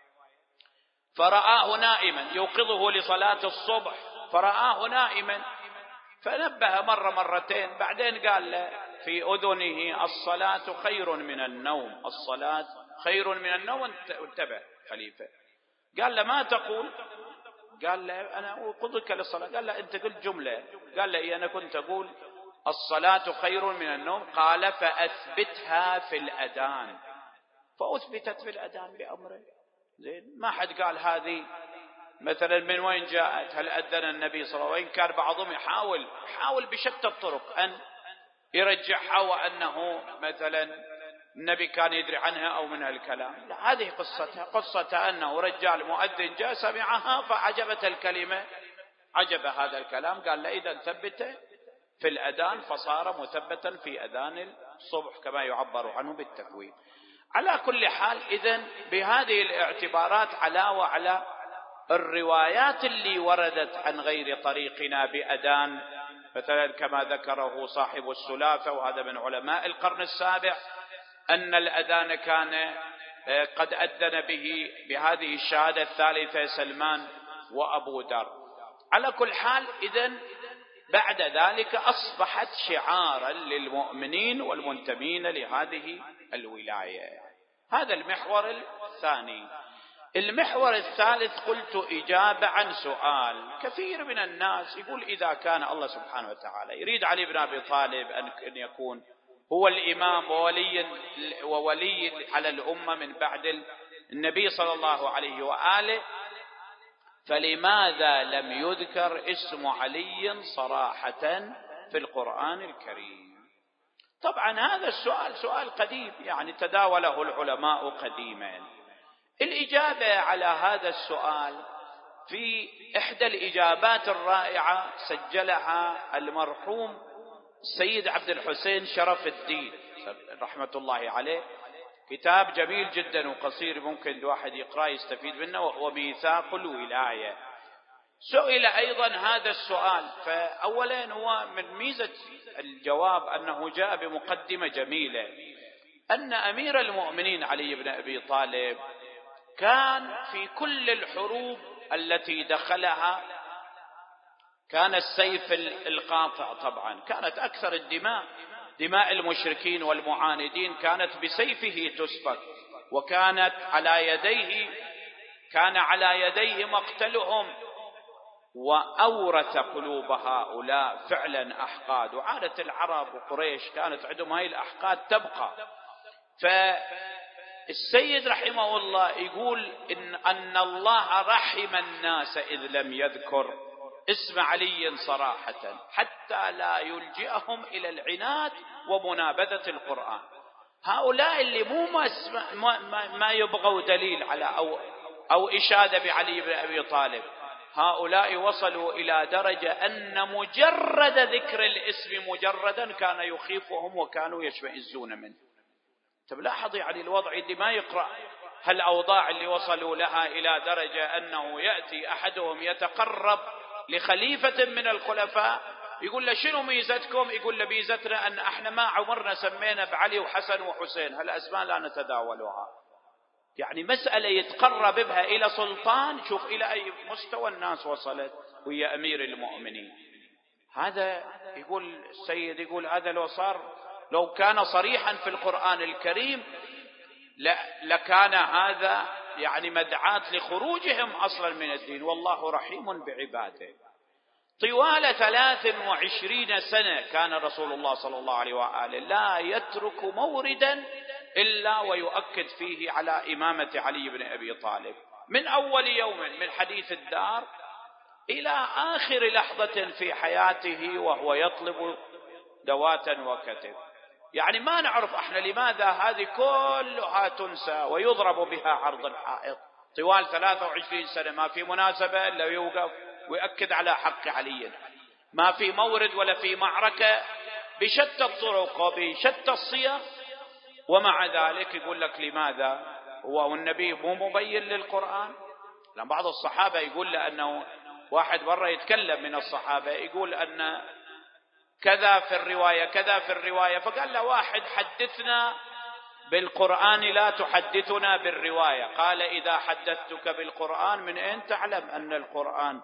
فرآه نائما يوقظه لصلاة الصبح، فرآه نائما فنبه مرة مرتين، بعدين قال له في أذنه الصلاة خير من النوم، الصلاة خير من النوم. انتبه خليفة، قال له ما تقول؟ قال له أنا أوقظك للصلاة. قال له أنت قلت جملة. قال له أنا كنت أقول الصلاة خير من النوم. قال فأثبتها في الأذان، فأثبتت في الأذان بأمره. زين، ما حد قال هذه مثلا من وين جاءت، هل أذن النبي صلى الله عليه وسلم؟ كان بعضهم يحاول بشتى الطرق أن يرجعها وأنه مثلا النبي كان يدري عنها أو من الكلام. لا، هذه قصتها أنه رجال مؤذن جاء سمعها فعجبت الكلمة، عجب هذا الكلام، قال لا إذا ثبته في الأذان، فصار مثبتا في أذان الصبح كما يعبر عنه بالتكوين. على كل حال إذن بهذه الاعتبارات علاوة على الروايات اللي وردت عن غير طريقنا بأذان، مثلا كما ذكره صاحب السلافة وهذا من علماء القرن السابع أن الأذان كان قد أذن به بهذه الشهادة الثالثة سلمان وأبو ذر. على كل حال إذن بعد ذلك أصبحت شعارا للمؤمنين والمنتمين لهذه الولاية. هذا المحور الثاني. المحور الثالث قلت إجابة عن سؤال كثير من الناس يقول إذا كان الله سبحانه وتعالى يريد علي بن أبي طالب أن يكون هو الإمام وولي على الأمة من بعد النبي صلى الله عليه وآله، فلماذا لم يذكر اسم علي صراحة في القرآن الكريم؟ طبعا هذا السؤال سؤال قديم، يعني تداوله العلماء قديما. الإجابة على هذا السؤال في إحدى الإجابات الرائعة سجلها المرحوم السيد عبد الحسين شرف الدين رحمة الله عليه، كتاب جميل جدا وقصير ممكن الواحد يقرأ يستفيد منه، وهو ميثاق الولاية. سئل أيضا هذا السؤال، فأولا هو من ميزة الجواب أنه جاء بمقدمة جميلة، أن أمير المؤمنين علي بن أبي طالب كان في كل الحروب التي دخلها كان السيف القاطع، طبعا كانت أكثر دماء المشركين والمعاندين كانت بسيفه تسفك، وكانت كان على يديه مقتلهم، وأورث قلوب هؤلاء فعلا أحقاد. وعادة العرب وقريش كانت عندهم هاي الأحقاد تبقى. فالسيد رحمه الله يقول أن الله رحم الناس إذ لم يذكر اسم علي صراحة حتى لا يلجئهم إلى العناد ومنابذة القرآن. هؤلاء اللي ما يبغوا دليل على أو إشادة بعلي بن أبي طالب، هؤلاء وصلوا إلى درجة أن مجرد ذكر الاسم مجردا كان يخيفهم وكانوا يشمئزون منه. تلاحظ يعني الوضع اللي ما يقرأ هالأوضاع اللي وصلوا لها إلى درجة أنه يأتي أحدهم يتقرب لخليفة من الخلفاء يقول له شنو ميزتكم؟ يقول له ميزتنا أن احنا ما عمرنا سمينا بعلي وحسن وحسين، هالأسماء لا نتداولها. يعني مسألة يتقرب بها إلى سلطان، شوف إلى أي مستوى الناس وصلت وهي أمير المؤمنين. هذا يقول السيد، يقول هذا لو كان صريحا في القرآن الكريم لكان هذا يعني مدعاة لخروجهم أصلا من الدين، والله رحيم بعباده. طوال 23 سنة كان رسول الله صلى الله عليه وآله لا يترك موردا إلا ويؤكد فيه على إمامة علي بن أبي طالب، من أول يوم من حديث الدار إلى آخر لحظة في حياته وهو يطلب دواة وكتب. يعني ما نعرف احنا لماذا هذه كلها تنسى ويضرب بها عرض الحائط طوال 23 سنة. ما في مناسبة إلا يوقف ويؤكد على حق علي، ما في مورد ولا في معركة، بشتى الطرق وبشتى الصيغ، ومع ذلك يقول لك لماذا هو والنبي مو مبين للقرآن؟ لأن بعض الصحابة يقول لأنه واحد مرة يتكلم من الصحابة يقول أن كذا في الرواية كذا في الرواية، فقال له واحد حدثنا بالقرآن لا تحدثنا بالرواية. قال إذا حدثتك بالقرآن من أين تعلم أن القرآن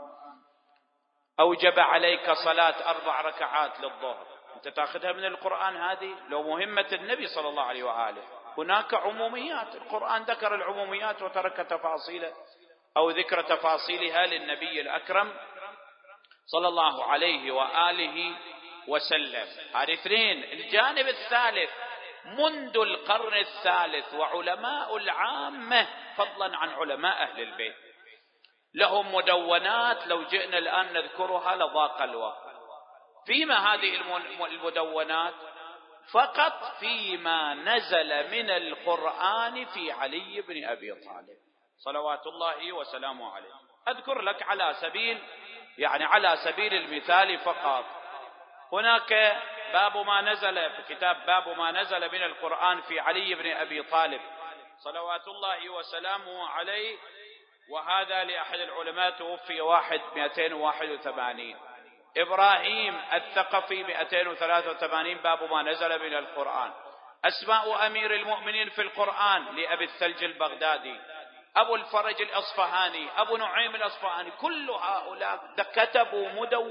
أوجب عليك صلاة 4 ركعات للظهر؟ أنت تأخذها من القرآن هذه؟ لو مهمة النبي صلى الله عليه وآله. هناك عموميات، القرآن ذكر العموميات وترك تفاصيل أو ذكر تفاصيلها للنبي الأكرم صلى الله عليه وآله وسلم. هذه 2. الجانب الثالث منذ القرن الثالث وعلماء العامة فضلا عن علماء أهل البيت لهم مدونات لو جئنا الآن نذكرها لضاق الوقت. فيما هذه المدونات فقط فيما نزل من القرآن في علي بن أبي طالب صلوات الله وسلامه عليه. أذكر لك على سبيل المثال فقط. هناك باب ما نزل في كتاب باب ما نزل من القرآن في علي بن أبي طالب صلوات الله وسلامه عليه، وهذا لأحد العلماء توفي 281. إبراهيم الثقفي 283 باب ما نزل من القرآن. أسماء أمير المؤمنين في القرآن لأبي الثلج البغدادي، أبو الفرج الأصفهاني، أبو نعيم الأصفهاني، كل هؤلاء كتبوا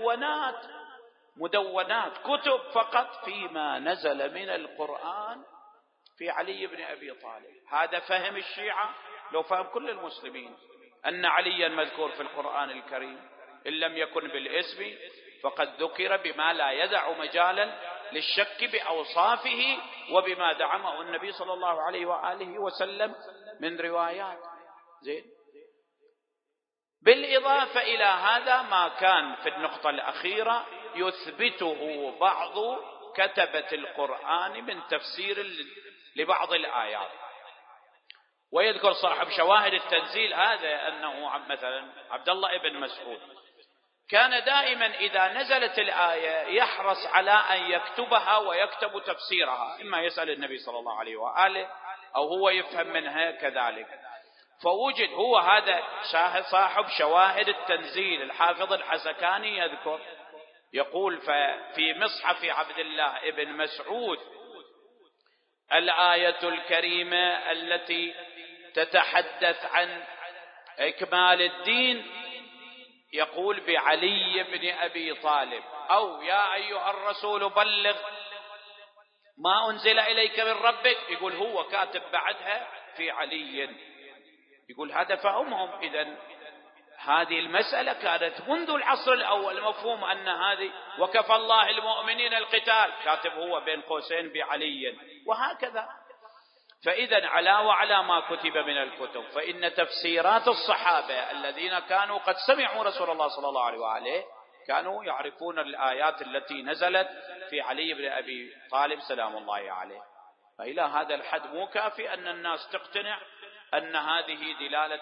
مدونات كتب فقط فيما نزل من القرآن في علي بن أبي طالب. هذا فهم الشيعة، لو فهم كل المسلمين أن عليا مذكور في القرآن الكريم، إن لم يكن بالاسم فقد ذكر بما لا يدع مجالا للشك بأوصافه وبما دعمه النبي صلى الله عليه وآله وسلم من روايات. زين. بالإضافة إلى هذا ما كان في النقطة الأخيرة يثبته بعض كتبة القرآن من تفسير لبعض الآيات، ويذكر صاحب شواهد التنزيل هذا أنه مثلا عبد الله بن مسعود كان دائما إذا نزلت الآية يحرص على أن يكتبها ويكتب تفسيرها، إما يسأل النبي صلى الله عليه وآله أو هو يفهم منها كذلك. فوجد هو هذا صاحب شواهد التنزيل الحافظ الحسكاني يذكر يقول في مصحف عبد الله بن مسعود الآية الكريمة التي تتحدث عن إكمال الدين يقول بعلي بن أبي طالب، أو يا أيها الرسول بلغ ما أنزل إليك من ربك، يقول هو كاتب بعدها في علي. يقول هذا فهمهم. إذن هذه المسألة كانت منذ العصر الأول مفهوم أن هذه وكفى الله المؤمنين القتال، كاتب هو بين قوسين بعلي، وهكذا. فإذا على وعلى ما كتب من الكتب، فإن تفسيرات الصحابة الذين كانوا قد سمعوا رسول الله صلى الله عليه وآله كانوا يعرفون الآيات التي نزلت في علي بن أبي طالب سلام الله عليه. فإلى هذا الحد مو كافي أن الناس تقتنع أن هذه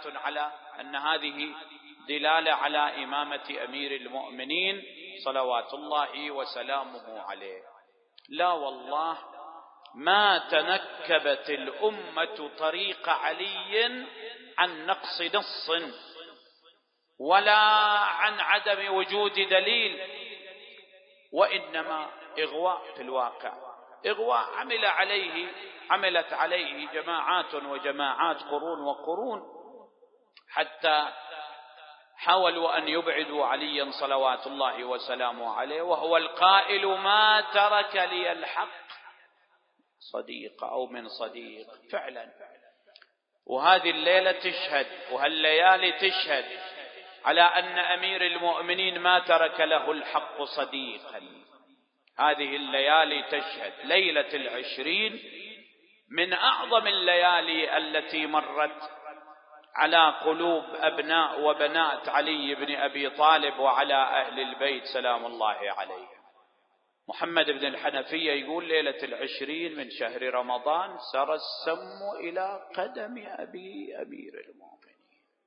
دلالة على إمامة أمير المؤمنين صلوات الله وسلامه عليه. لا والله، ما تنكبت الأمة طريق علي عن نقص نص ولا عن عدم وجود دليل، وإنما إغواء في الواقع، إغواء عملت عليه جماعات وجماعات قرون وقرون، حتى حاولوا أن يبعدوا عليا صلوات الله وسلامه عليه، وهو القائل ما ترك لي الحق صديق أو من صديق. فعلا، وهذه الليلة تشهد وهالليالي تشهد على أن أمير المؤمنين ما ترك له الحق صديقا. هذه الليالي تشهد ليلة 20 من أعظم الليالي التي مرت على قلوب أبناء وبنات علي بن أبي طالب وعلى أهل البيت سلام الله عليهم. محمد بن الحنفية يقول ليلة 20 من شهر رمضان سر السم إلى قدم أبي أمير المؤمنين،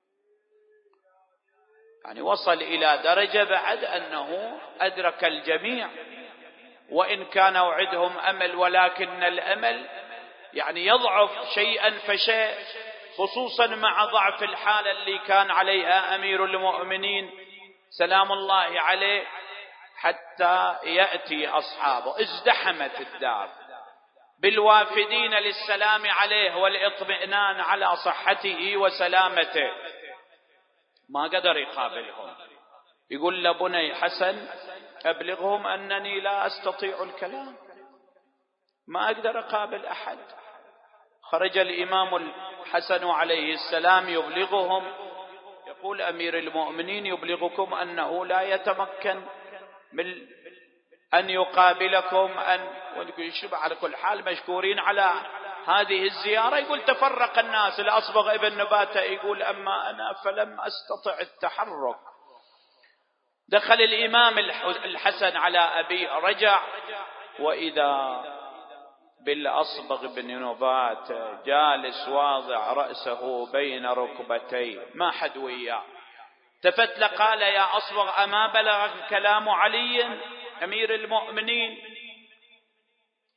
يعني وصل إلى درجة بعد أنه أدرك الجميع، وإن كان وعدهم أمل، ولكن الأمل يعني يضعف شيئا فشيء، خصوصا مع ضعف الحالة اللي كان عليها أمير المؤمنين سلام الله عليه، حتى يأتي أصحابه. ازدحمت الدار بالوافدين للسلام عليه والإطمئنان على صحته وسلامته، ما قدر يقابلهم. يقول لبني حسن أبلغهم أنني لا أستطيع الكلام، ما أقدر أقابل أحد. خرج الإمام الحسن عليه السلام يبلغهم، يقول أمير المؤمنين يبلغكم أنه لا يتمكن من أن يقابلكم، ويشبع على كل حال مشكورين على هذه الزيارة. يقول تفرق الناس. الأصبغ ابن نباتة يقول أما أنا فلم أستطع التحرك. دخل الإمام الحسن على أبي، رجع وإذا بالأصبغ بن نبات جالس واضع رأسه بين ركبتيه، ما حد وياه. تفتل قال يا أصبغ أما بلغك كلام علي أمير المؤمنين؟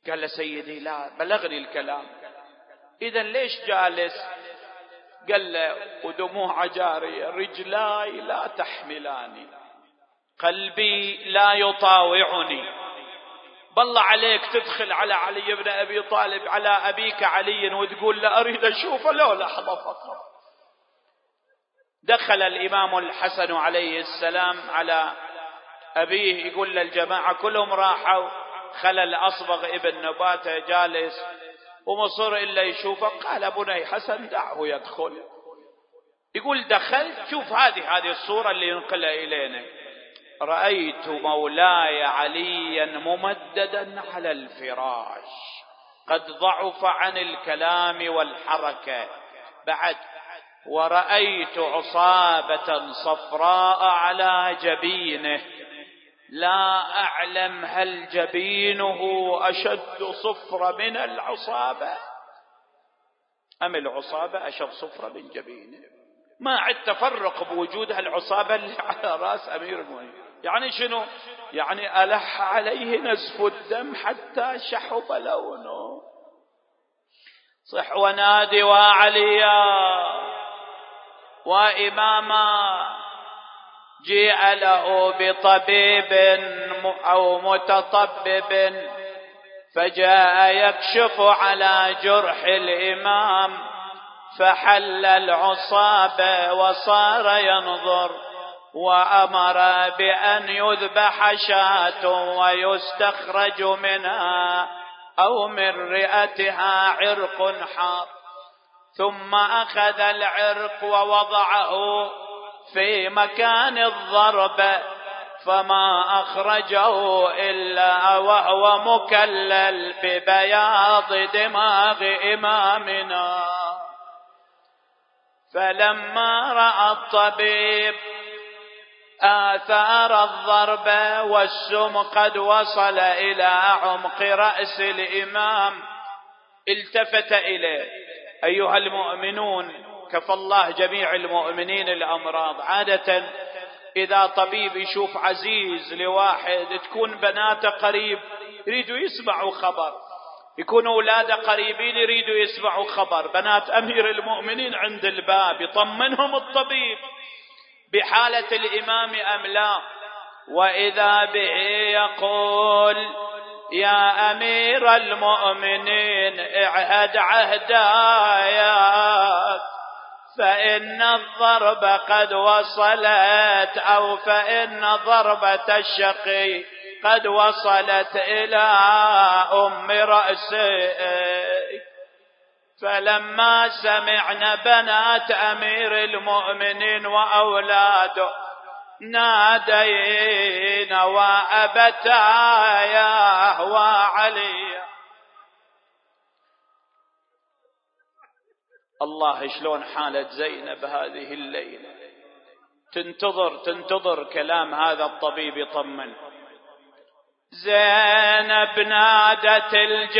قال له سيدي لا بلغني الكلام. إذن ليش جالس؟ قال له ودموع جارية رجلاي لا تحملاني، قلبي لا يطاوعني. بالله عليك تدخل على علي بن أبي طالب، على أبيك علي، وتقول له أريد أشوفه لو لحظة فقط. دخل الإمام الحسن عليه السلام على أبيه، يقول للجماعة كلهم راحوا، خلى الأصبغ ابن نباتة جالس ومصر إلا يشوفه. قال بني حسن دعه يدخل. يقول دخلت، شوف هذه الصورة اللي ينقلها إلينا: رأيت مولاي عليا ممددا على الفراش قد ضعف عن الكلام والحركة. بعد ورأيت عصابة صفراء على جبينه، لا أعلم هل جبينه أشد صفرة من العصابة أم العصابة أشد صفرة من جبينه. ما عد تفرق بوجود العصابة اللي على رأس أمير المؤمنين. يعني شنو؟ يعني ألح عليه نزف الدم حتى شحب لونه. صح ونادي وعليا وإماما. جيء له بطبيب أو متطبب فجاء يكشف على جرح الإمام، فحل العصابة وصار ينظر، وأمر بأن يذبح شاة ويستخرج منها أو من رئتها عرق حار، ثم أخذ العرق ووضعه في مكان الضرب، فما أخرجه إلا وهو مكلل ببياض دماغ إمامنا. فلما رأى الطبيب آثار الضرب والسم قد وصل إلى عمق رأس الإمام، التفت إليه: أيها المؤمنون، كفى الله جميع المؤمنين الأمراض. عادة إذا طبيب يشوف عزيز لواحد تكون بناته قريب يريدوا يسمعوا خبر، يكونوا أولاده قريبين يريدوا يسمعوا خبر. بنات أمير المؤمنين عند الباب، يطمنهم الطبيب بحالة الإمام أم لا. وإذا به يقول: يا أمير المؤمنين اعهد عهداياك، فإن الضرب قد وصلت، أو فإن ضربة الشقي قد وصلت إلى أم رأسي. فلما سمعنا بنات أمير المؤمنين وأولاده نادينا وأبتايا وعلي. الله شلون حالة زينب هذه الليلة، تنتظر كلام هذا الطبيب يطمن. زينب نادت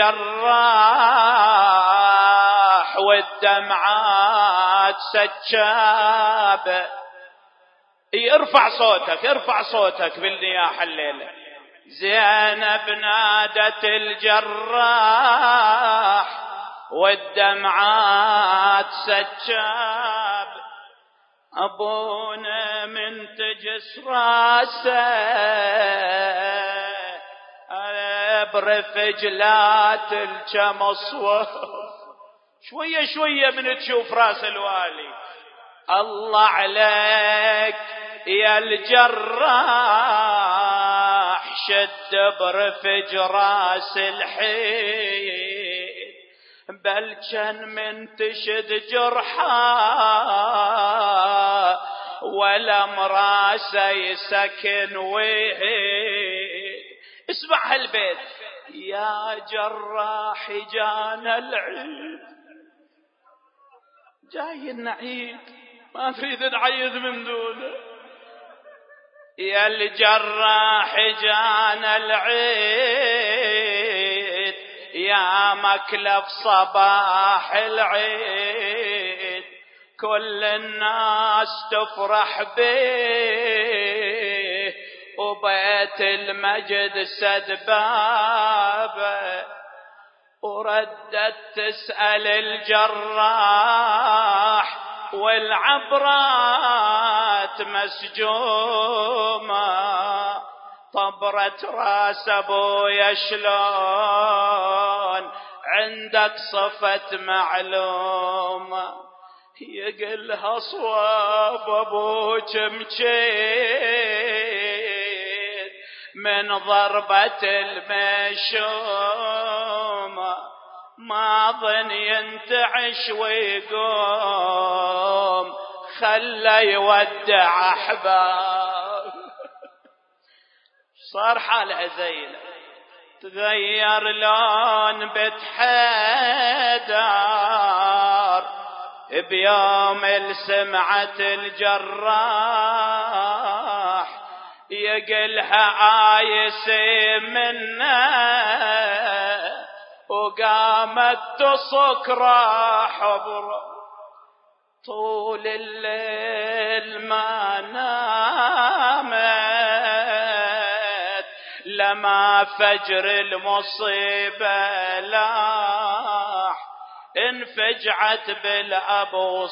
الجراح والدمعات سجاب. ارفع صوتك بالنياحة الليلة. زينب نادت الجراح والدمعات سجاب، أبونا من تجس راسه برفج لا تلجمص. شوية من تشوف راس الوالي. الله عليك يا الجراح، شد برفج راس الحين، بل كان من تشد جرحا ولا مراسه يسكن ويه. اسمع هالبيت: يا جراح جانا العيد. جاي النعيد، ما نريد نعيد من دونه. يا الجراح جانا العيد، يا مكلف صباح العيد، كل الناس تفرح به وبيت المجد سد بابه. وردت تسأل الجراح والعبرات مسجومة، طبرت راس ابويا شلون عندك صفت معلومة، يقلها صواب ابوك مشيت من ضربة المشومة، ما ظن ينتعش ويقوم خلى يودع احباب. صار حالها زينب، تغير لون بيت حيدر بيوم سمعت الجراح يقلها عايس منه، وقامت تصك راح طول الليل ما نامت، لما فجر المصيبة لاح انفجعت بالأبو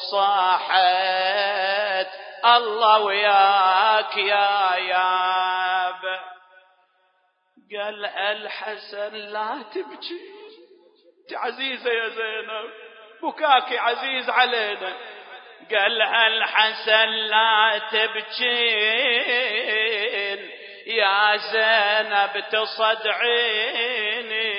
صاحت الله وياك يا ياب. قال الحسن لا تبكي، عزيزة يا زينب بكاك عزيز علينا. قال الحسن لا تبكين يا زينب تصدعيني،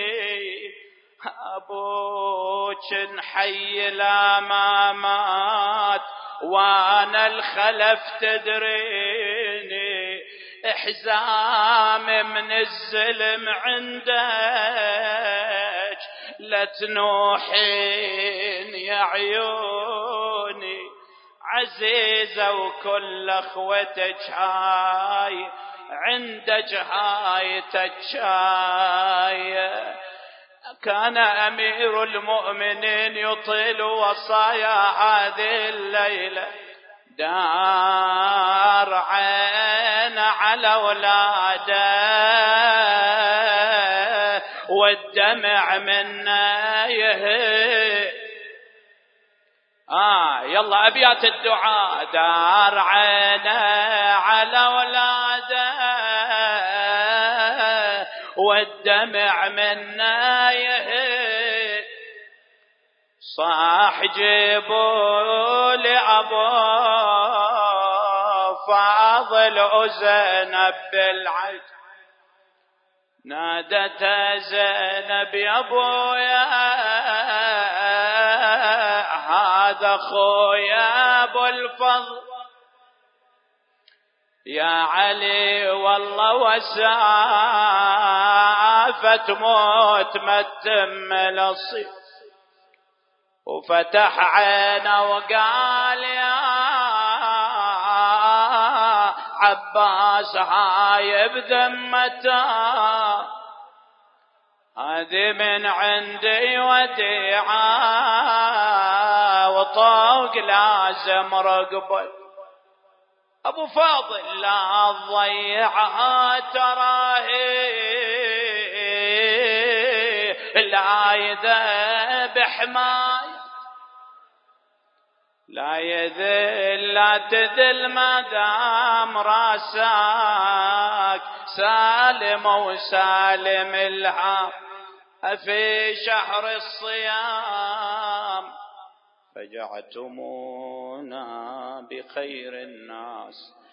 أبوك نحي لا ما مات وانا الخلف تدريني، احزام من الزلم عندك لا تنوحين يا عيوني، عزيزة وكل اخوتك هاي عندك هاي تجاي. كان أمير المؤمنين يطيل وصايا هذه الليلة، دار عين على أولاده والدمع منا يهي. يلا أبيات الدعاء، دار عين على أولاده والدمع منا يهي، صاح جيبوا لأبو فاضل وزينب بالعج، نادت زينب يا ابويا هذا اخويا ابو الفضل، يا علي والله وسافة موت ما تتم الصيف، وفتح عينه وقال يا عباس هاي بذمته، هذه من عندي وديعة وطوق لازم رقبه، أبو فاضل لا تضيعها تراهي لا يذبح ماي لا يذل لا تذل ما دام راسك سالم وسالم الهام في شهر الصيام، فجعتمونا بخير الناس